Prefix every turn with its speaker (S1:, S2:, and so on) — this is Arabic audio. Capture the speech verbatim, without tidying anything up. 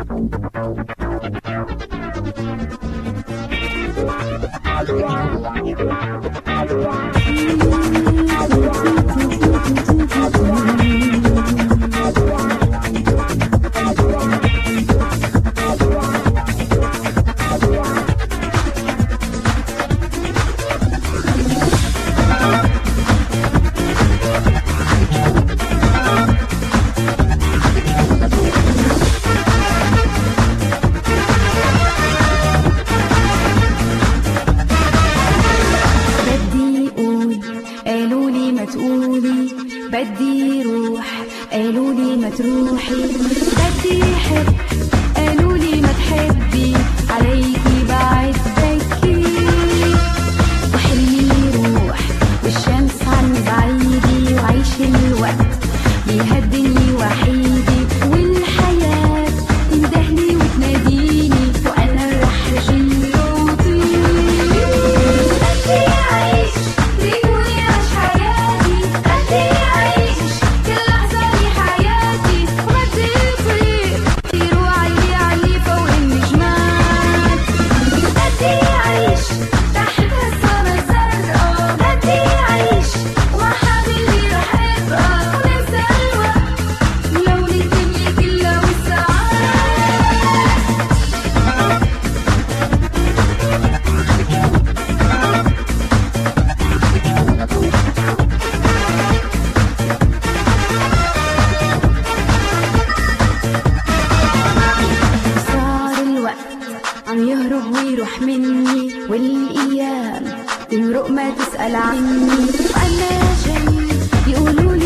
S1: بدي روح قالولي ما تروحي، بدي حب قالولي ما تحبي، عليكي بعد بكي وحلمي روح والشمس عني بعيدي، وعيش الوقت بيهدني وحيدي، والحياة تندهلي وتناديني وانا رح اجي وطير. بدي اعيش ريقوني عيش حياتي، بدي اعيش كل لحظة بحياتي، وبدي اطير طير وعلي علي فوق النجمات. بدي اعيش تحت السما الزرقاء، بدي اعيش ومع حبيبي رح ابقى، وننسى الوقت ولو الدنيا كلها والساعات. صار الوقت عم يهرب ويروح مني، والايام تمرق ما تسأل عني، وانا جاي بيقولوا